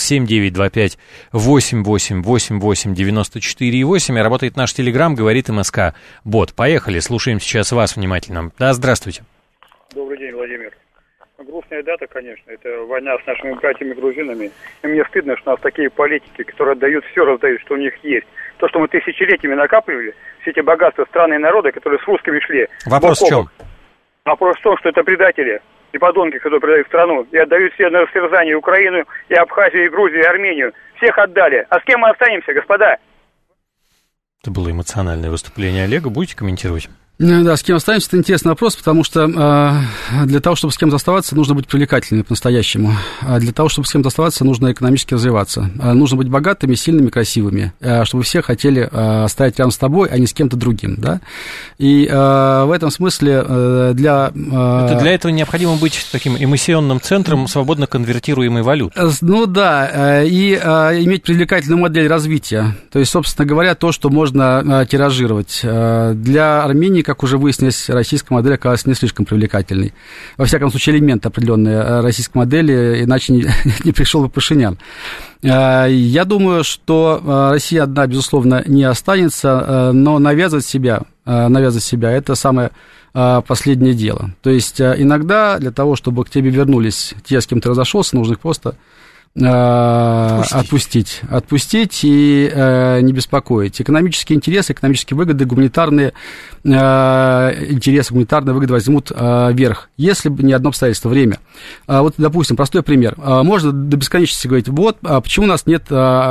7-925-88-88-94-8. Работает наш Телеграм, говорит МСК Бот. Поехали, слушаем сейчас вас внимательно. Да, здравствуйте. Добрый день, Владимир. Грустная дата, конечно, это война с нашими братьями-грузинами. И мне стыдно, что у нас такие политики, которые отдают все, раздают, что у них есть. То, что мы тысячелетиями накапливали, все эти богатства страны и народа, которые с русскими шли. Вопрос в чем? Вопрос в том, что это предатели и подонки, которые предают страну, и отдают все на растерзание Украину, и Абхазию, и Грузию, и Армению. Всех отдали. А с кем мы останемся, господа? Это было эмоциональное выступление Олега. Будете комментировать? Да, с кем останемся, это интересный вопрос, потому что для того, чтобы с кем-то оставаться, нужно быть привлекательными по-настоящему. А для того, чтобы с кем-то оставаться, нужно экономически развиваться. Нужно быть богатыми, сильными, красивыми, чтобы все хотели стоять рядом с тобой, а не с кем-то другим, да. И в этом смысле для этого необходимо быть таким эмиссионным центром свободно конвертируемой валюты. Ну да, и иметь привлекательную модель развития. То есть, собственно говоря, то, что можно тиражировать. Для Армении, как уже выяснилось, российская модель оказалась не слишком привлекательной. Во всяком случае, элемент определенной российской модели, иначе не пришел бы Пашинян. Я думаю, что Россия одна, безусловно, не останется, но навязывать себя это самое последнее дело. То есть иногда для того, чтобы к тебе вернулись те, с кем ты разошелся, нужно их просто отпустить и не беспокоить. Экономические интересы, экономические выгоды, гуманитарные интересы, гуманитарные выгоды возьмут верх, если бы не одно обстоятельство — время. Вот, допустим, простой пример. Можно до бесконечности говорить, вот, почему у нас нет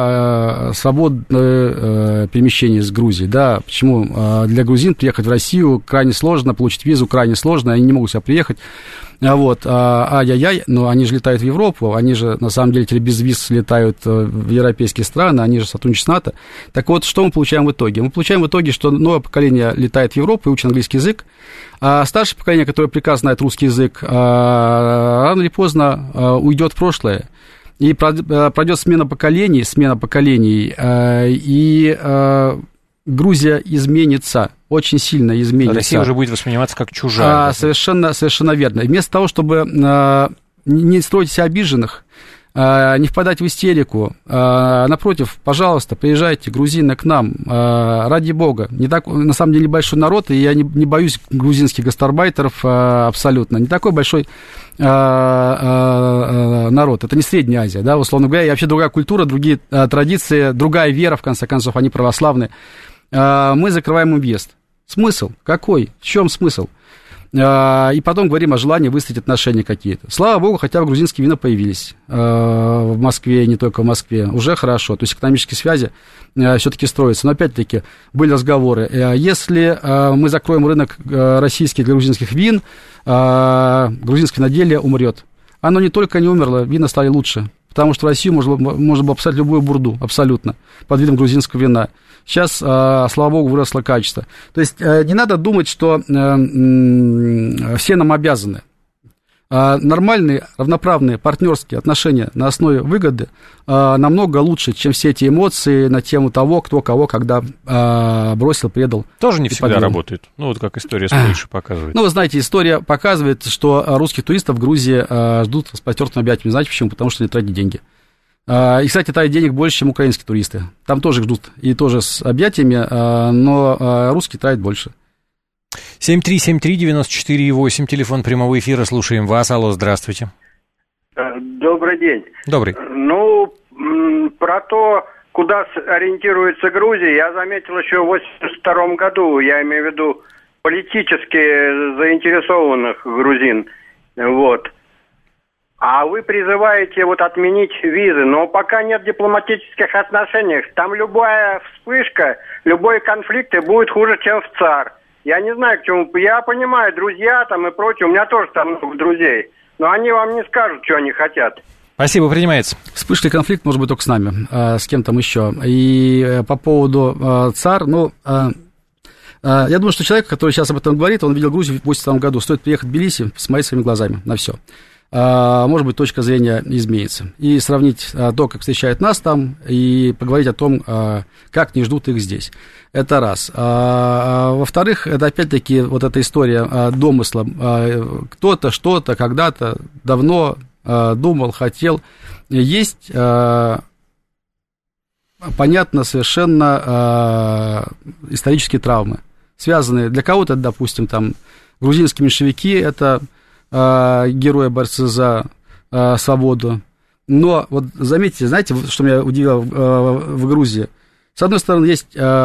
свободного перемещения из Грузии, да, почему для грузин приехать в Россию крайне сложно, получить визу крайне сложно, они не могут сюда приехать. Вот, ай-яй-яй, но они же летают в Европу, они же, на самом деле, без виз летают в европейские страны, они же сотрудничают с НАТО. Так вот, что мы получаем в итоге? Мы получаем в итоге, что новое поколение летает в Европу и учит английский язык, а старшее поколение, которое прекрасно знает русский язык, рано или поздно уйдет в прошлое. И пройдет смена поколений, и Грузия изменится, очень сильно изменится. Россия уже будет восприниматься как чужая. Совершенно верно. И вместо того, чтобы не строить себя обиженных, не впадать в истерику, напротив, пожалуйста, приезжайте, грузины, к нам, ради бога. Не так, на самом деле, большой народ, и я не боюсь грузинских гастарбайтеров абсолютно. Не такой большой народ. Это не Средняя Азия, да, условно говоря, и вообще другая культура, другие традиции, другая вера, в конце концов, они православные. Мы закрываем им въезд. Смысл? Какой? В чем смысл? И потом говорим о желании выстроить отношения какие-то. Слава богу, хотя бы грузинские вина появились в Москве, и не только в Москве. Уже хорошо. То есть экономические связи все-таки строятся. Но опять-таки были разговоры. Если мы закроем рынок российский для грузинских вин, грузинское виноделие умрет. Оно не только не умерло, вина стали лучше. Потому что в Россию можно было писать любую бурду, абсолютно, под видом грузинского вина. Сейчас, слава богу, выросло качество. То есть не надо думать, что все нам обязаны. Нормальные, равноправные, партнерские отношения на основе выгоды намного лучше, чем все эти эмоции на тему того, кто кого когда бросил, предал. Тоже не всегда работает. Ну, вот как история с Польшей показывает. Ну, вы знаете, история показывает, что русских туристов в Грузии ждут с распростертыми объятиями. Знаете почему? Потому что они тратят деньги. И, кстати, тратят денег больше, чем украинские туристы. Там тоже их ждут, и тоже с объятиями, но русские тратят больше. 7373948, телефон прямого эфира, слушаем вас. Алло, здравствуйте. Добрый день. Добрый. Ну, про то, куда ориентируется Грузия, я заметил еще в 1982 году, я имею в виду политически заинтересованных грузин, вот. А вы призываете вот отменить визы, но пока нет дипломатических отношений, там любая вспышка, любой конфликт будет хуже, чем в ЦАР. Я не знаю, к чему. Я понимаю, друзья там и прочее, у меня тоже там много друзей, но они вам не скажут, что они хотят. Спасибо, принимается. Вспышка и конфликт может быть только с нами, с кем там еще. И по поводу ЦАР, я думаю, что человек, который сейчас об этом говорит, он видел Грузию в 1982 году, стоит приехать в Тбилиси, посмотреть своими глазами на все. Может быть, точка зрения изменится. И сравнить то, как встречают нас там, и поговорить о том, как не ждут их здесь. Это раз. Во-вторых, это опять-таки вот эта история домысла. Кто-то, что-то, когда-то, давно думал, хотел. Есть, понятно, совершенно исторические травмы, связанные для кого-то, допустим, там, грузинские меньшевики, это герои, борцы за свободу. Но вот заметьте, знаете, что меня удивило в Грузии? С одной стороны, есть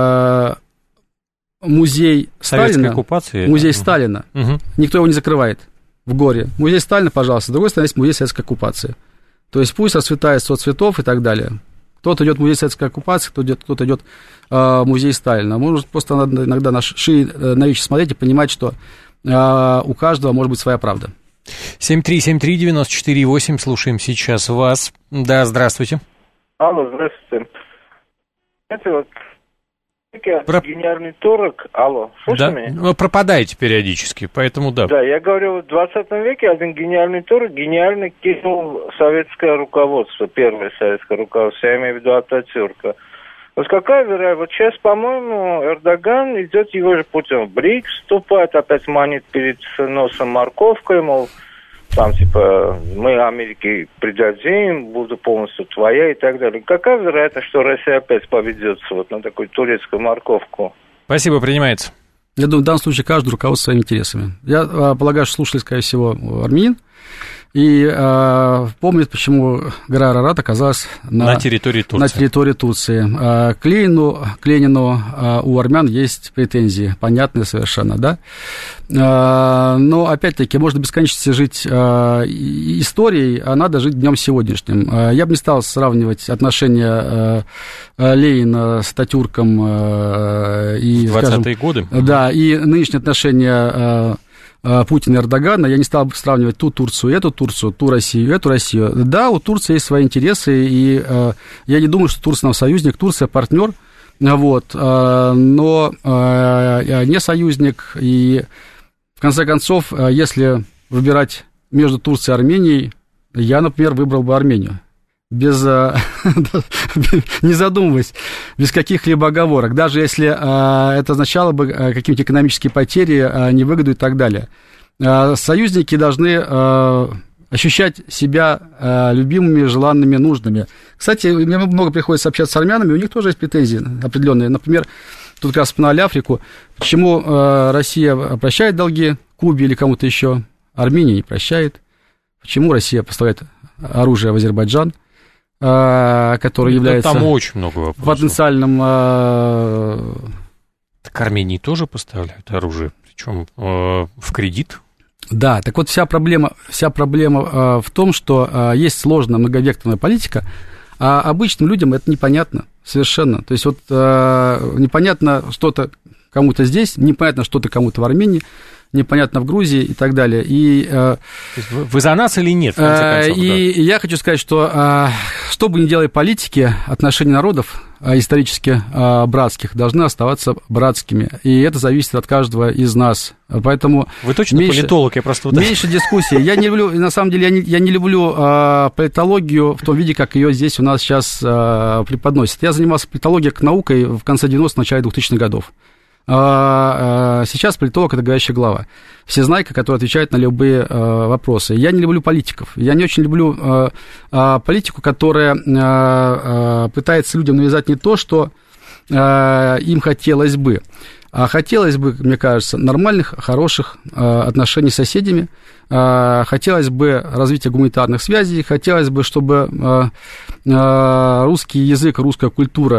музей Сталина. Музей Сталина. Угу. Никто его не закрывает в горе. Музей Сталина, пожалуйста. С другой стороны, есть музей советской оккупации. То есть пусть расцветает соцветов и так далее. Кто-то идет в музей советской оккупации, кто-то идет в музей Сталина. Может, просто надо иногда шире на вещи смотреть и понимать, что у каждого может быть своя правда. 7373948, слушаем сейчас вас. Да, здравствуйте. Алло, здравствуйте. Это вот гениальный турок. Алло, слышите меня? Вы пропадаете периодически, поэтому да. Да, я говорю, в 20 веке один гениальный турок гениально кинул советское руководство, первое советское руководство, я имею в виду Ататюрка. Вот какая вероятность? Вот сейчас, по-моему, Эрдоган идет его же путем. БРИКС вступает, опять манит перед носом морковкой, мол, там, типа, мы Америке придадим, буду полностью твоя и так далее. Какая вероятность, что Россия опять поведется вот на такую турецкую морковку? Спасибо, принимается. Я думаю, в данном случае каждый руководствуется своими интересами. Я полагаю, что слушали, скорее всего, армянин, и помнит, почему гора Арарат оказалась на территории Турции. К Ленину у армян есть претензии, понятные совершенно, да? Но, опять-таки, можно бесконечно жить историей, а надо жить днем сегодняшним. Я бы не стал сравнивать отношения Ленина с Ататюрком и, 20-е годы. Да, и нынешние отношения Путина и Эрдогана. Я не стал бы сравнивать ту Турцию, эту Турцию, ту Россию, эту Россию. Да, у Турции есть свои интересы, и я не думаю, что Турция нам союзник, Турция партнер, вот, но не союзник, и в конце концов, если выбирать между Турцией и Арменией, я, например, выбрал бы Армению. Не задумываясь, без каких-либо оговорок, даже если это означало бы какие-то экономические потери, невыгоду и так далее. Союзники должны ощущать себя любимыми, желанными, нужными. Кстати, мне много приходится общаться с армянами, у них тоже есть претензии определенные. Например, тут как раз вспоминали Африку, почему Россия прощает долги Кубе или кому-то еще, Армения не прощает, почему Россия поставляет оружие в Азербайджан, который является там очень много вопросов. Потенциальным... Так Армении тоже поставляют оружие, причем в кредит. Да, так вот вся проблема в том, что есть сложная многовекторная политика, а обычным людям это непонятно совершенно. То есть вот непонятно что-то кому-то здесь, непонятно что-то кому-то в Армении, непонятно в Грузии и так далее. И, вы за нас или нет, в конце концов? И да. Я хочу сказать, что что бы ни делали политики, отношения народов исторически братских должны оставаться братскими. И это зависит от каждого из нас. Поэтому вы точно политолог, я просто... Меньше дискуссий. Я не люблю, на самом деле, я не люблю политологию в том виде, как ее здесь у нас сейчас преподносят. Я занимался политологией как наукой в конце 90-х, начале 2000-х годов. Сейчас политолог – это говорящая голова. Всезнайка, которая отвечает на любые вопросы. Я не люблю политиков. Я не очень люблю политику, которая пытается людям навязать не то, что им хотелось бы. А хотелось бы, мне кажется, нормальных, хороших отношений с соседями. Хотелось бы развития гуманитарных связей. Хотелось бы, чтобы русский язык, русская культура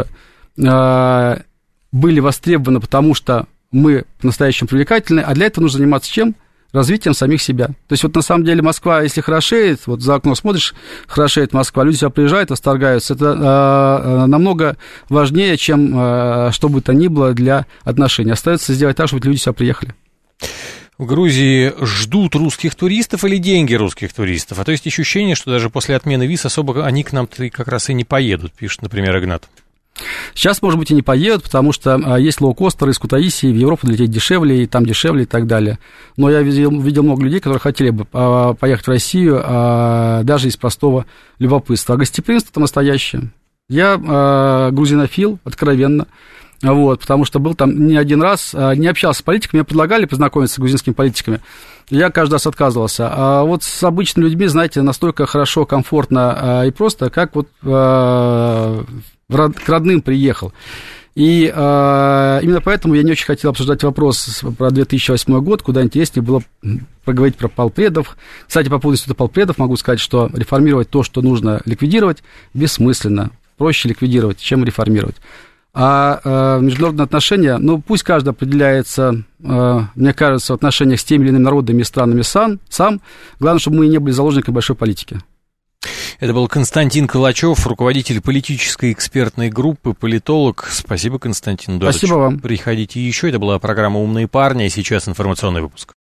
были востребованы, потому что мы по-настоящему привлекательны, а для этого нужно заниматься чем? Развитием самих себя. То есть вот на самом деле Москва, если хорошеет, вот за окно смотришь, хорошеет Москва, люди сюда приезжают, восторгаются, это намного важнее, чем что бы то ни было для отношений. Остается сделать так, чтобы люди сюда приехали. В Грузии ждут русских туристов или деньги русских туристов? А то есть ощущение, что даже после отмены виз особо они к нам как раз и не поедут, пишет, например, Игнат. Сейчас, может быть, и не поедут, потому что есть лоукостеры из Кутаиси, в Европу лететь дешевле, и там дешевле и так далее. Но я видел много людей, которые хотели бы поехать в Россию даже из простого любопытства. А гостеприимство-то настоящее. Я грузинофил, откровенно, вот, потому что был там не один раз, не общался с политиками, мне предлагали познакомиться с грузинскими политиками. Я каждый раз отказывался. А вот с обычными людьми, знаете, настолько хорошо, комфортно и просто, как вот к родным приехал. И именно поэтому я не очень хотел обсуждать вопрос про 2008 год, куда интереснее было поговорить про полпредов. Кстати, по поводу института полпредов могу сказать, что реформировать то, что нужно ликвидировать, бессмысленно. Проще ликвидировать, чем реформировать. А международные отношения, ну, пусть каждый определяется, мне кажется, в отношениях с теми или иными народами и странами сам. Главное, чтобы мы не были заложниками большой политики. Это был Константин Калачев, руководитель политической экспертной группы, политолог. Спасибо, Константин Эдуардович. Спасибо вам. Приходите еще. Это была программа «Умные парни», а сейчас информационный выпуск.